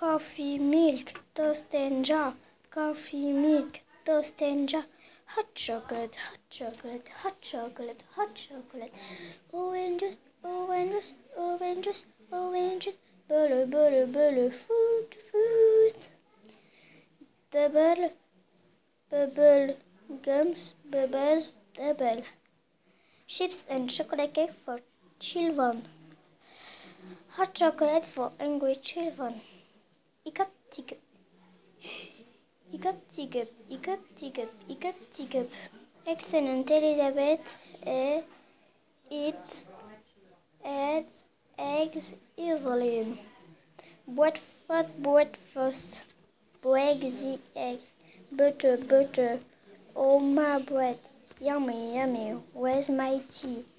coffee, milk, toast and jar, coffee, milk, toast and jar, hot chocolate, hot chocolate, hot chocolate, hot chocolate, oranges, oranges, oranges, oranges, butter, butter, butter, food, food, double, bubble, gums, bubbles, double, chips and chocolate cake for children, hot chocolate for hungry children. Hiccup, hiccup. Hiccup, hiccup, hiccup, hiccup, hiccup, hiccup. Excellent, Elizabeth. Eat eggs easily. Breakfast, breakfast. Break the eggs. Butter, butter. Oh, my bread. Yummy, yummy. Where's my tea?